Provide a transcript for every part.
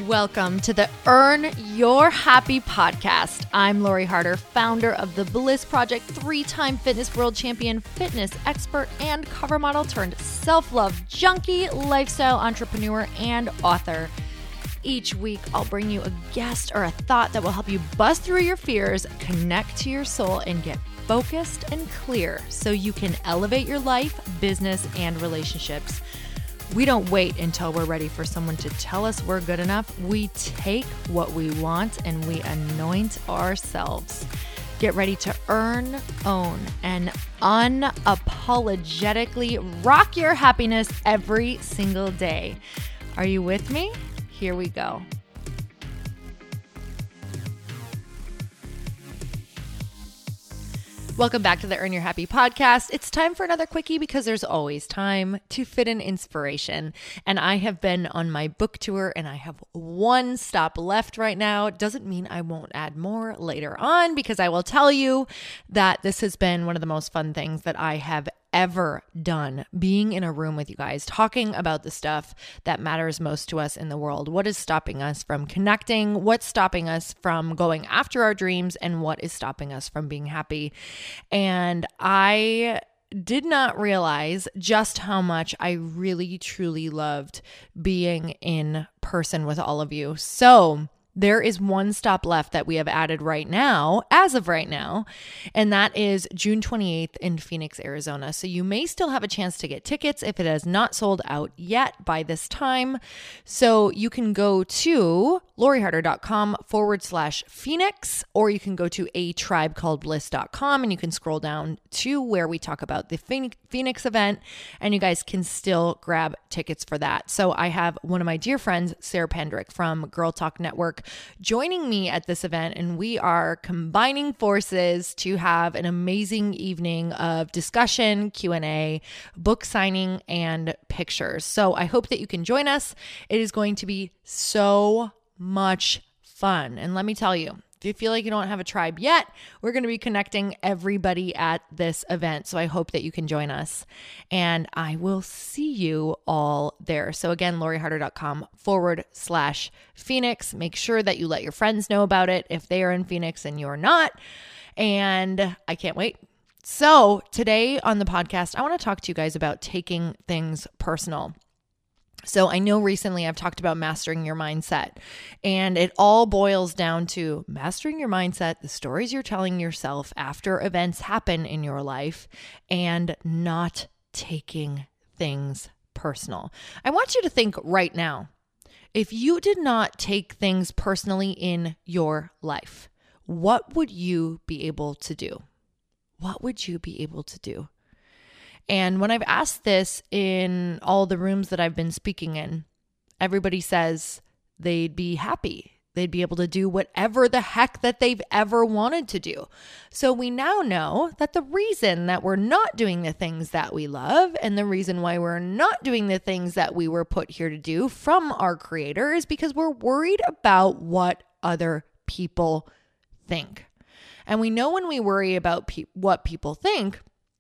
Welcome to the Earn Your Happy podcast. I'm Lori Harder, founder of the Bliss Project, 3-time fitness world champion, fitness expert, and cover model turned self-love junkie, lifestyle entrepreneur, and author. Each week, I'll bring you a guest or a thought that will help you bust through your fears, connect to your soul, and get focused and clear so you can elevate your life, business, and relationships. We don't wait until we're ready for someone to tell us we're good enough. We take what we want and we anoint ourselves. Get ready to earn, own, and unapologetically rock your happiness every single day. Are you with me? Here we go. Welcome back to the Earn Your Happy podcast. It's time for another quickie because there's always time to fit in inspiration. And I have been on my book tour and I have one stop left right now. It doesn't mean I won't add more later on, because I will tell you that this has been one of the most fun things that I have ever done, being in a room with you guys, talking about the stuff that matters most to us in the world. What is stopping us from connecting? What's stopping us from going after our dreams? And what is stopping us from being happy? And I did not realize just how much I really, truly loved being in person with all of you. So there is one stop left that we have added right now, as of right now, and that is June 28th in Phoenix, Arizona. So you may still have a chance to get tickets if it has not sold out yet by this time. So you can go to loriharder.com/Phoenix, or you can go to atribecalledbliss.com and you can scroll down to where we talk about the Phoenix event, and you guys can still grab tickets for that. So I have one of my dear friends, Sarah Pendrick from Girl Talk Network, joining me at this event, and we are combining forces to have an amazing evening of discussion, Q&A, book signing, and pictures. So I hope that you can join us. It is going to be so much fun. And let me tell you, if you feel like you don't have a tribe yet, we're going to be connecting everybody at this event. So I hope that you can join us, and I will see you all there. So again, loriharder.com/Phoenix. Make sure that you let your friends know about it if they are in Phoenix and you're not. And I can't wait. So today on the podcast, I want to talk to you guys about taking things personal. So I know recently I've talked about mastering your mindset, and it all boils down to mastering your mindset, the stories you're telling yourself after events happen in your life, and not taking things personal. I want you to think right now, if you did not take things personally in your life, what would you be able to do? What would you be able to do? And when I've asked this in all the rooms that I've been speaking in, everybody says they'd be happy. They'd be able to do whatever the heck that they've ever wanted to do. So we now know that the reason that we're not doing the things that we love, and the reason why we're not doing the things that we were put here to do from our Creator, is because we're worried about what other people think. And we know when we worry about what people think,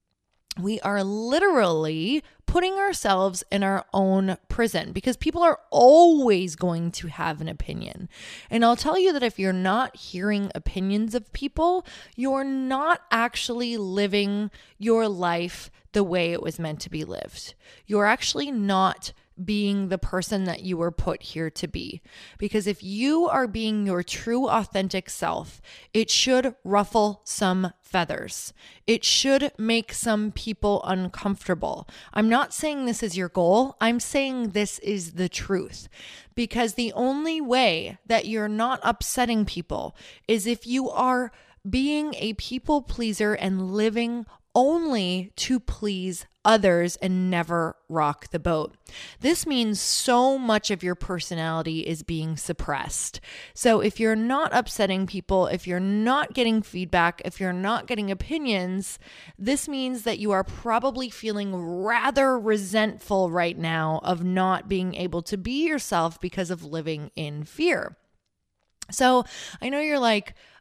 we are literally putting ourselves in our own prison, because people are always going to have an opinion. And I'll tell you that if you're not hearing opinions of people, you're not actually living your life the way it was meant to be lived. You're actually not being the person that you were put here to be. Because if you are being your true authentic self, it should ruffle some feathers. It should make some people uncomfortable. I'm not saying this is your goal. I'm saying this is the truth. Because the only way that you're not upsetting people is if you are being a people pleaser and living only to please others and never rock the boat. This means so much of your personality is being suppressed. So if you're not upsetting people, if you're not getting feedback, if you're not getting opinions, this means that you are probably feeling rather resentful right now of not being able to be yourself because of living in fear. So I know you're like,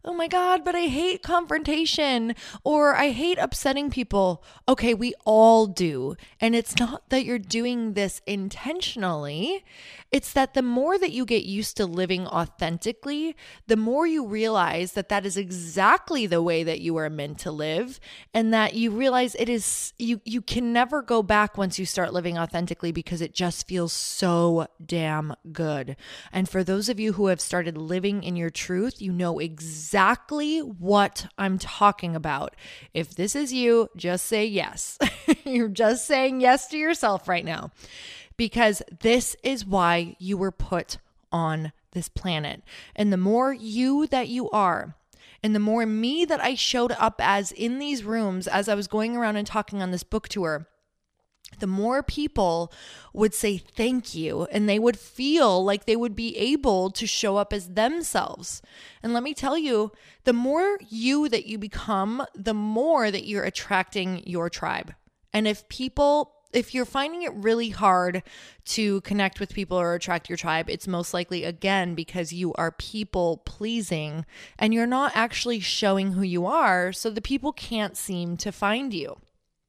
oh my God, but I hate confrontation or I hate upsetting people. Okay, we all do. And it's not that you're doing this intentionally. It's that the more that you get used to living authentically, the more you realize that that is exactly the way that you are meant to live, and that you realize it is, you can never go back once you start living authentically because it just feels so damn good. And for those of you who have started living in your truth, you know exactly what I'm talking about. If this is you, just say yes. You're just saying yes to yourself right now, because this is why you were put on this planet. And the more you that you are, and the more me that I showed up as in these rooms as I was going around and talking on this book tour, the more people would say thank you, and they would feel like they would be able to show up as themselves. And let me tell you, the more you that you become, the more that you're attracting your tribe. And if you're finding it really hard to connect with people or attract your tribe, it's most likely, again, because you are people pleasing and you're not actually showing who you are, so the people can't seem to find you.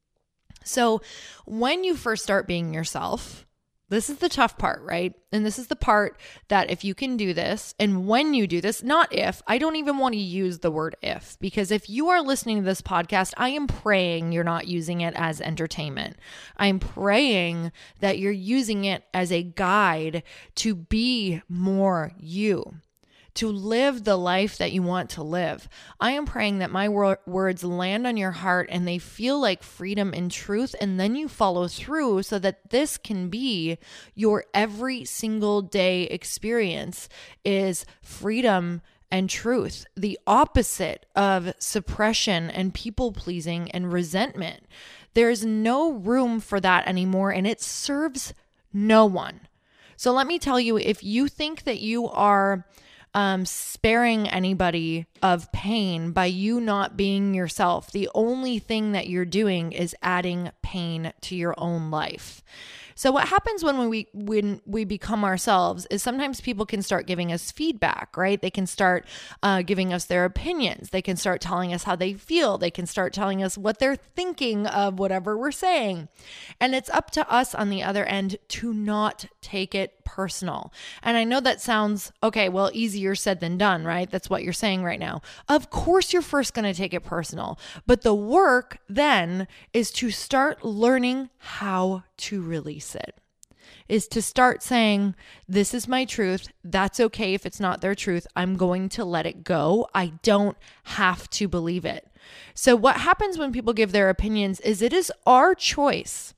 So when you first start being yourself, this is the tough part, right? And this is the part that if you can do this, and when you do this, not if, I don't even want to use the word if, because if you are listening to this podcast, I am praying you're not using it as entertainment. I'm praying that you're using it as a guide to be more you, to live the life that you want to live. I am praying that my words land on your heart and they feel like freedom and truth, and then you follow through so that this can be your every single day experience is freedom and truth, the opposite of suppression and people pleasing and resentment. There's no room for that anymore, and it serves no one. So let me tell you, if you think that you are sparing anybody of pain by you not being yourself, the only thing that you're doing is adding pain to your own life. So what happens when we become ourselves is sometimes people can start giving us feedback, right? They can start giving us their opinions. They can start telling us how they feel. They can start telling us what they're thinking of whatever we're saying. And it's up to us on the other end to not take it personal. And I know that sounds, okay, well, easier said than done, right? That's what you're saying right now. Of course, you're first going to take it personal. But the work then is to start learning how to release it, is to start saying, this is my truth. That's okay if it's not their truth. I'm going to let it go. I don't have to believe it. So what happens when people give their opinions is it is our choice.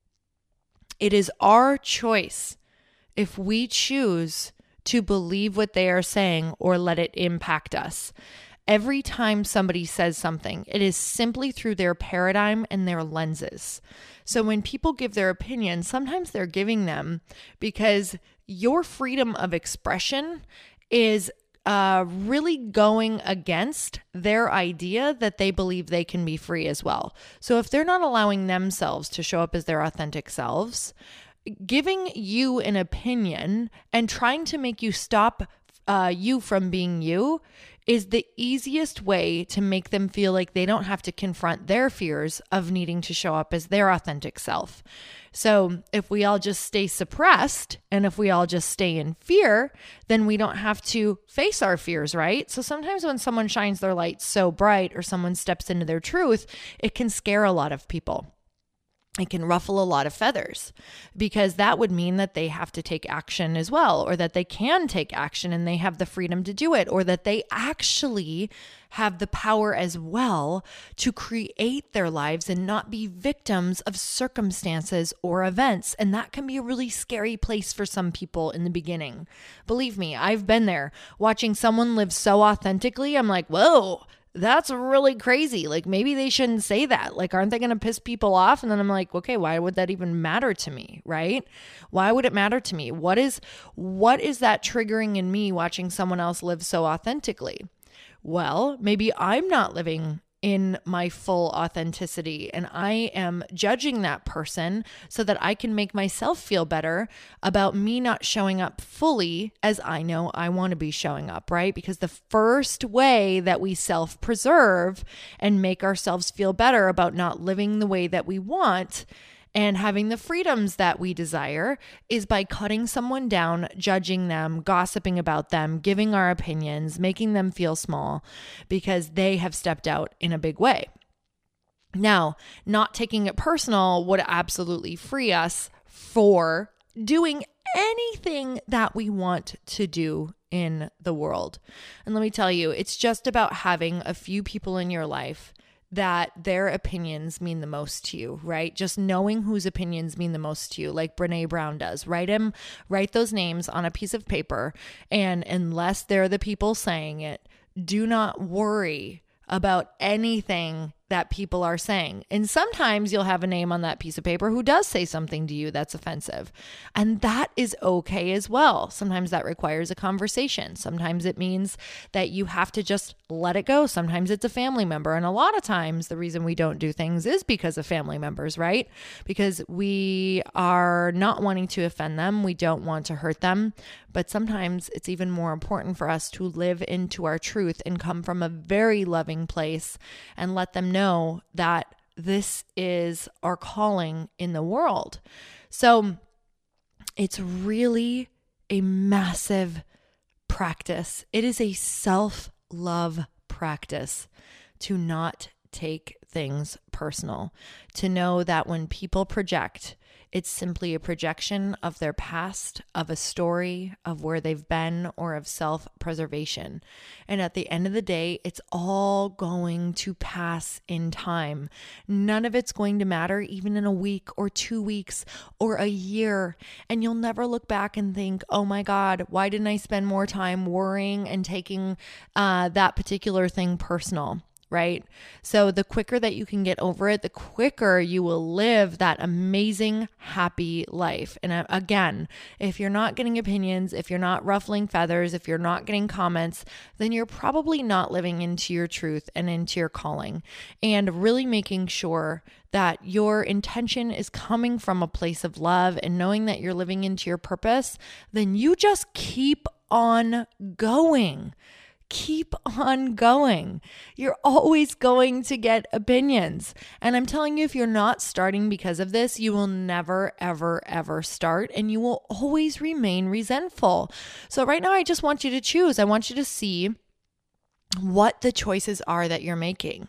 It is our choice if we choose to believe what they are saying or let it impact us. Every time somebody says something, it is simply through their paradigm and their lenses. So when people give their opinion, sometimes they're giving them because your freedom of expression is really going against their idea that they believe they can be free as well. So if they're not allowing themselves to show up as their authentic selves, giving you an opinion and trying to make you stop you from being you is the easiest way to make them feel like they don't have to confront their fears of needing to show up as their authentic self. So if we all just stay suppressed and if we all just stay in fear, then we don't have to face our fears, right? So sometimes when someone shines their light so bright or someone steps into their truth, it can scare a lot of people. It can ruffle a lot of feathers because that would mean that they have to take action as well, or that they can take action and they have the freedom to do it, or that they actually have the power as well to create their lives and not be victims of circumstances or events. And that can be a really scary place for some people in the beginning. Believe me, I've been there watching someone live so authentically. I'm like, whoa, that's really crazy. Like, maybe they shouldn't say that. Like, aren't they going to piss people off? And then I'm like, okay, why would that even matter to me? Right? Why would it matter to me? What is that triggering in me watching someone else live so authentically? Well, maybe I'm not living in my full authenticity. And I am judging that person so that I can make myself feel better about me not showing up fully as I know I want to be showing up, right? Because the first way that we self-preserve and make ourselves feel better about not living the way that we want and having the freedoms that we desire is by cutting someone down, judging them, gossiping about them, giving our opinions, making them feel small because they have stepped out in a big way. Now, not taking it personal would absolutely free us for doing anything that we want to do in the world. And let me tell you, it's just about having a few people in your life that their opinions mean the most to you, right? Just knowing whose opinions mean the most to you, like Brene Brown does. Write those names on a piece of paper, and unless they're the people saying it, do not worry about anything that people are saying. And sometimes you'll have a name on that piece of paper who does say something to you that's offensive. And that is okay as well. Sometimes that requires a conversation. Sometimes it means that you have to just let it go. Sometimes it's a family member. And a lot of times the reason we don't do things is because of family members, right? Because we are not wanting to offend them. We don't want to hurt them. But sometimes it's even more important for us to live into our truth and come from a very loving place and let them know that this is our calling in the world. So it's really a massive practice. It is a self-love practice to not take things personal, to know that when people project, it's simply a projection of their past, of a story, of where they've been, or of self-preservation. And at the end of the day, it's all going to pass in time. None of it's going to matter even in a week or 2 weeks or a year. And you'll never look back and think, oh my God, why didn't I spend more time worrying and taking that particular thing personal? Right? So the quicker that you can get over it, the quicker you will live that amazing, happy life. And again, if you're not getting opinions, if you're not ruffling feathers, if you're not getting comments, then you're probably not living into your truth and into your calling, and really making sure that your intention is coming from a place of love and knowing that you're living into your purpose. Then you just keep on going. Keep on going. You're always going to get opinions. And I'm telling you, if you're not starting because of this, you will never, ever, ever start, and you will always remain resentful. So right now, I just want you to choose. I want you to see what the choices are that you're making.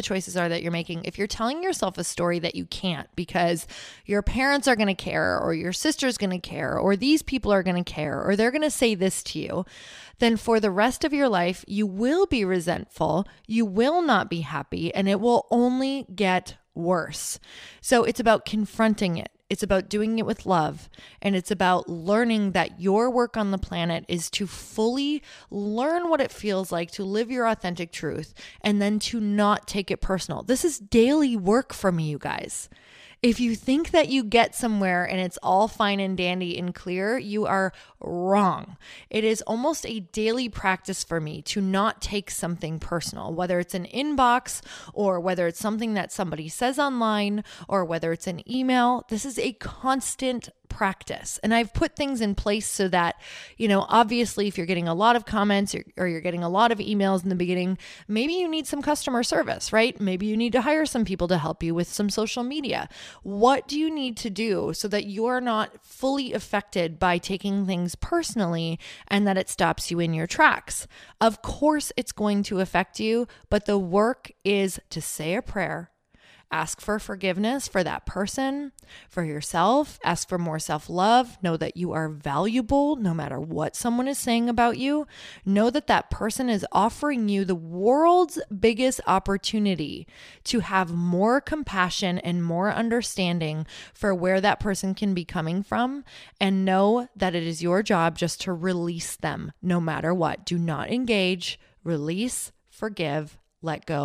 If you're telling yourself a story that you can't because your parents are going to care, or your sister's going to care, or these people are going to care, or they're going to say this to you, then for the rest of your life, you will be resentful, you will not be happy, and it will only get worse. So it's about confronting it. It's about doing it with love, and it's about learning that your work on the planet is to fully learn what it feels like to live your authentic truth and then to not take it personal. This is daily work for me, you guys. If you think that you get somewhere and it's all fine and dandy and clear, you are wrong. It is almost a daily practice for me to not take something personal, whether it's an inbox or whether it's something that somebody says online or whether it's an email. This is a constant practice. And I've put things in place so that, obviously if you're getting a lot of comments or you're getting a lot of emails in the beginning, maybe you need some customer service, right? Maybe you need to hire some people to help you with some social media. What do you need to do so that you're not fully affected by taking things personally and that it stops you in your tracks? Of course, it's going to affect you, but the work is to say a prayer. Ask for forgiveness for that person, for yourself. Ask for more self-love. Know that you are valuable no matter what someone is saying about you. Know that that person is offering you the world's biggest opportunity to have more compassion and more understanding for where that person can be coming from. And know that it is your job just to release them no matter what. Do not engage, release, forgive, let go,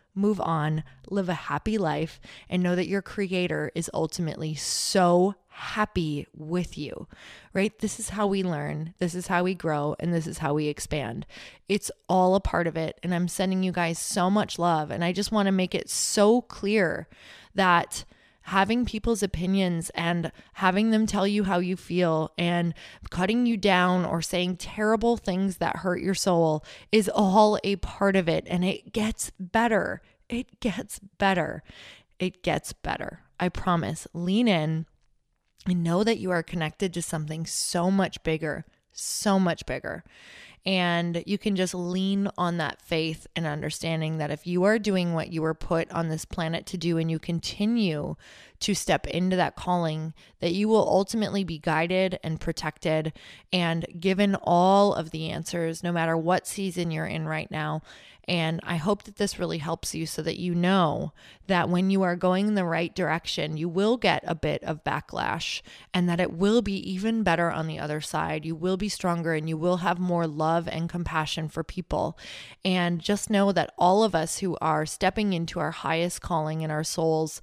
move on, live a happy life, and know that your creator is ultimately so happy with you, right? This is how we learn. This is how we grow. And this is how we expand. It's all a part of it. And I'm sending you guys so much love. And I just want to make it so clear that having people's opinions and having them tell you how you feel and cutting you down or saying terrible things that hurt your soul is all a part of it. And it gets better. It gets better. It gets better. I promise. Lean in and know that you are connected to something so much bigger, so much bigger. And you can just lean on that faith and understanding that if you are doing what you were put on this planet to do and you continue to step into that calling, that you will ultimately be guided and protected and given all of the answers, no matter what season you're in right now. And I hope that this really helps you so that you know that when you are going in the right direction, you will get a bit of backlash and that it will be even better on the other side. You will be stronger and you will have more love and compassion for people. And just know that all of us who are stepping into our highest calling and our soul's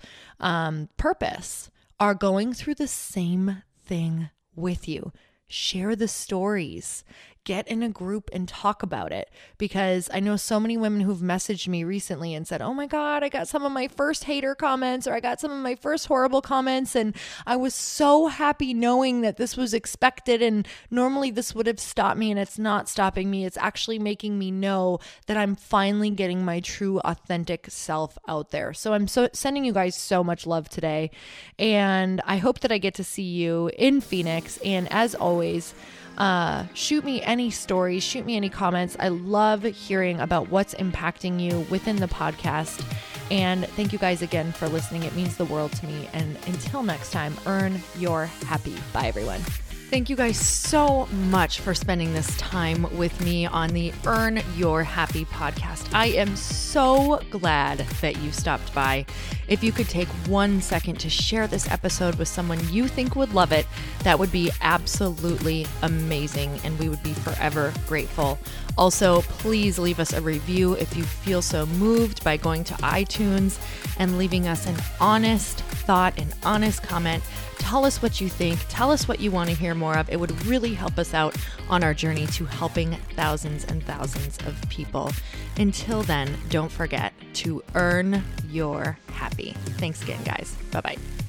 purpose are going through the same thing with you. Share the stories. Get in a group and talk about it, because I know so many women who've messaged me recently and said, oh my God, I got some of my first hater comments, or I got some of my first horrible comments. And I was so happy knowing that this was expected. And normally this would have stopped me, and it's not stopping me. It's actually making me know that I'm finally getting my true authentic self out there. So I'm sending you guys so much love today. And I hope that I get to see you in Phoenix. And as always, shoot me any stories, shoot me any comments. I love hearing about what's impacting you within the podcast. And thank you guys again for listening. It means the world to me. And until next time, earn your happy. Bye, everyone. Thank you guys so much for spending this time with me on the Earn Your Happy podcast. I am so glad that you stopped by. If you could take 1 second to share this episode with someone you think would love it, that would be absolutely amazing, and we would be forever grateful. Also, please leave us a review if you feel so moved by going to iTunes and leaving us an honest thought, an honest comment. Tell us what you think. Tell us what you want to hear more of. It would really help us out on our journey to helping thousands and thousands of people. Until then, don't forget to earn your happy. Thanks again, guys. Bye-bye.